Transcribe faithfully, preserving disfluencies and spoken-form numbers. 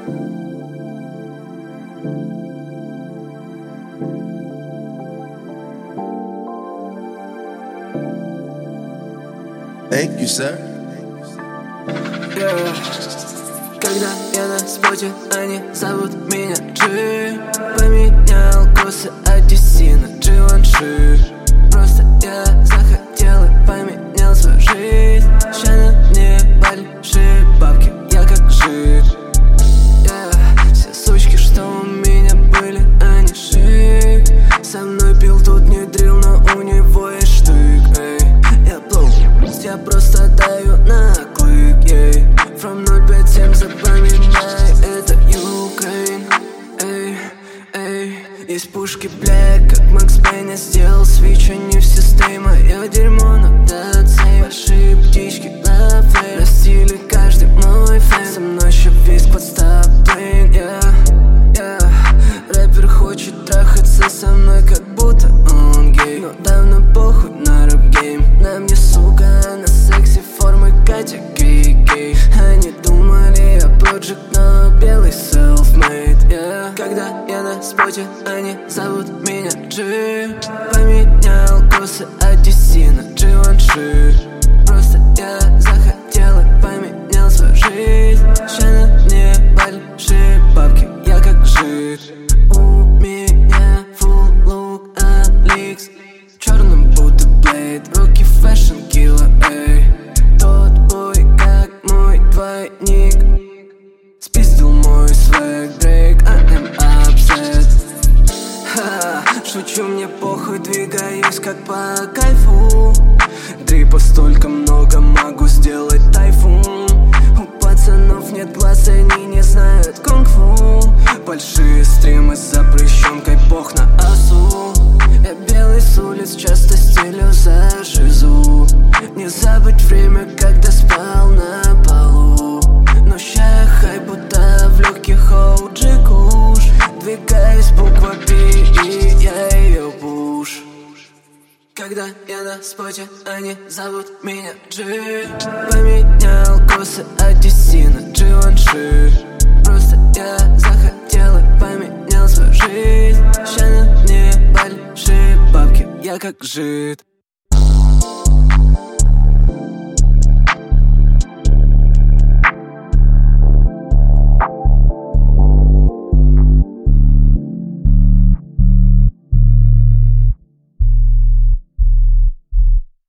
Thank you, sir. Yeah. Когда я на споте, они зовут меня Джи. Поменял косы Одессы на Givenchy. Просто я захотел и поменял свою жизнь. Ща на мне большие бабки, я как жид. Yeah. Все сучки, что у меня были, они шик. Со мной пил, тут не дрил, но у него есть штык. Эй, я плыл, я просто даю на клик, ей. From ноль пять семь запоминай, это Украин. Эй, эй, есть пушки, блядь, как Макс Пейн. Я сделал свич, они все стрей. Мое дерьмо надо оценить. Большие птички лавы растили каждый мой фэн. Со мной еще весь под стоп-плейн, yeah, yeah. Рэпер хочет трахаться со мной, как будто он гей. Но давно похуй на рэп-гейм. На мне, сука, на сексе формы Катя Кей-Кей. Они думали я проджект, но белый self-made, yeah. Когда я на споте, они зовут меня Джи. Поменял косы Одессы на Givenchy. Просто я захотел и поменял свою жизнь. Ща на мне большие бабки, я как жид. У меня full look Аликс, черным будто блейд, руки фэшн киллер, эй. Тот бой, как мой двойник, спиздил мой свэг, Дрейк, I am upset. Ха, шучу, мне похуй, двигаюсь как по кайфу. Дрипа столько много, могу сделать тайфун. У пацанов нет глаз, они не знают кунг-фу. Большие стримы с запрещенкой, бог на асу. Я белый с улиц, часто стелю за жизу. Не забыть время, когда спал на полу. Но ща хай, будто в легких оу джи куш. Двигаюсь буква P, и я ее пуш. Когда я на споте, они зовут меня Джи. Поменял косы Одессы на Givenchy. Просто я захотел и поменял свою жизнь. Ща на мне большие бабки, я как жид.